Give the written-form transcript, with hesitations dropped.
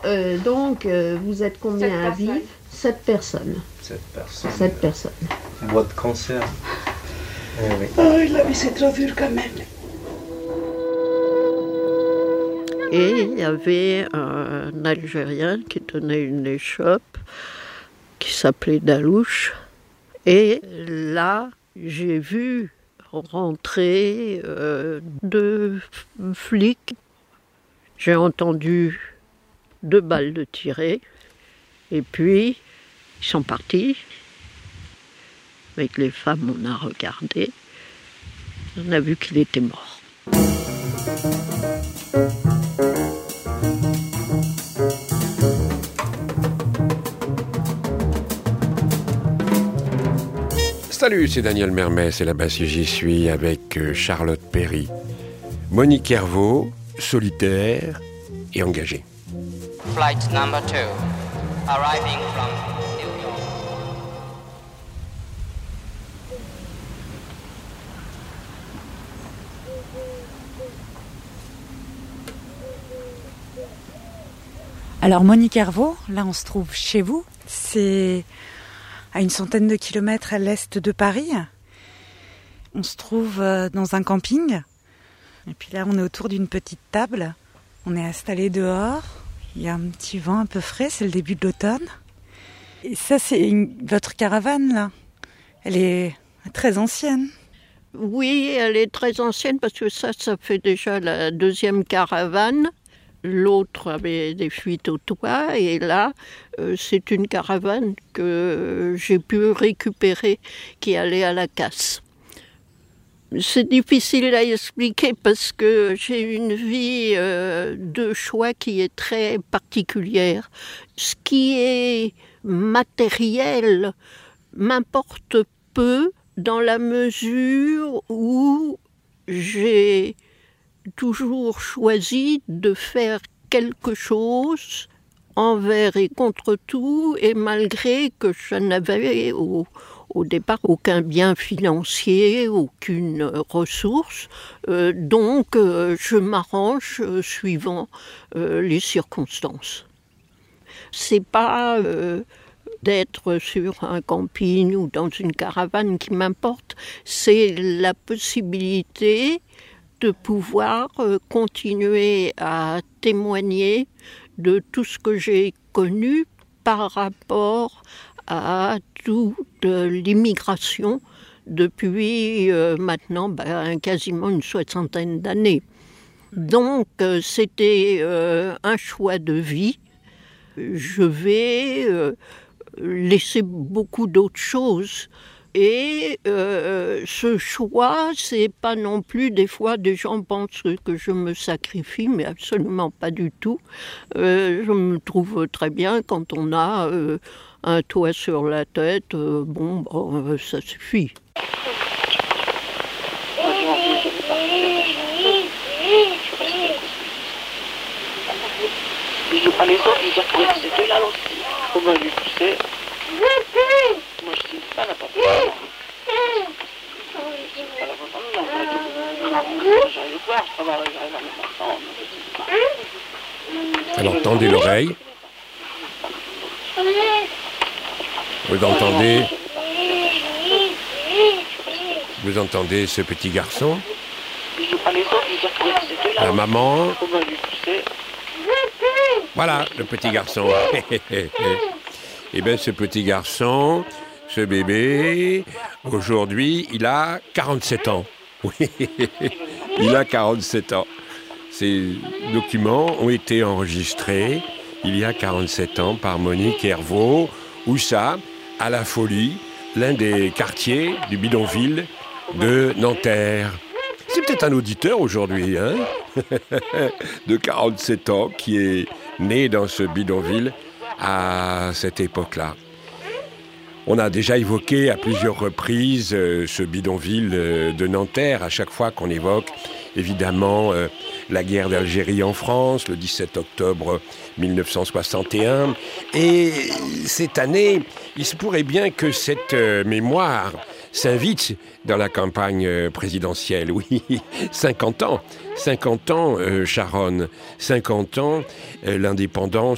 Donc, vous êtes combien à vivre ? 7 personnes. 7 personnes. Bois de cancer. Oui. Oh, la vie, c'est trop dur quand même. Et il y avait un Algérien qui tenait une échoppe qui s'appelait Dalouche. Et là, j'ai vu rentrer 2 flics. J'ai entendu 2 balles de tirer. Et puis, ils sont partis. Avec les femmes, on a regardé. On a vu qu'il était mort. Salut, c'est Daniel Mermès et là-bas si j'y suis avec Charlotte Perry. Monique Hervaux, solitaire et engagée. Flight number 2, arriving from New York. Alors Monique Hervaux, là on se trouve chez vous, c'est à une centaine de kilomètres à l'est de Paris. On se trouve dans un camping. Et puis là, on est autour d'une petite table. On est installé dehors. Il y a un petit vent un peu frais, c'est le début de l'automne. Et ça, c'est votre caravane, là. Elle est très ancienne. Oui, elle est très ancienne parce que ça fait déjà la 2e caravane. L'autre avait des fuites au toit et là, c'est une caravane que j'ai pu récupérer qui allait à la casse. C'est difficile à expliquer parce que j'ai une vie de choix qui est très particulière. Ce qui est matériel m'importe peu dans la mesure où j'ai toujours choisi de faire quelque chose envers et contre tout, et malgré que je n'avais au départ aucun bien financier, aucune ressource, donc je m'arrange suivant les circonstances. C'est pas d'être sur un camping ou dans une caravane qui m'importe, c'est la possibilité de pouvoir continuer à témoigner de tout ce que j'ai connu par rapport à toute l'immigration depuis maintenant quasiment une 60aine d'années. Donc c'était un choix de vie. Je vais laisser beaucoup d'autres choses. Et ce choix, c'est pas non plus, des fois, des gens pensent que je me sacrifie, mais absolument pas du tout. Je me trouve très bien quand on a un toit sur la tête, ça suffit. Je joue pas les autres, je dis que c'était là aussi. Comment lui pousser? Moi je dis pas la porte. Alors tendez l'oreille. Vous entendez ce petit garçon? La maman. Voilà, le petit garçon. Et bien ce petit garçon, ce bébé, aujourd'hui, il a 47 ans. Oui, il a 47 ans. Ces documents ont été enregistrés il y a 47 ans par Monique Hervaux. Où ça? À La Folie, l'un des quartiers du bidonville de Nanterre. C'est peut-être un auditeur aujourd'hui, hein, de 47 ans, qui est né dans ce bidonville à cette époque-là. On a déjà évoqué à plusieurs reprises ce bidonville de Nanterre, à chaque fois qu'on évoque évidemment la guerre d'Algérie en France, le 17 octobre 1961. Et cette année, il se pourrait bien que cette mémoire s'invite dans la campagne présidentielle. Oui, 50 ans, Sharon, 50 ans, l'indépendance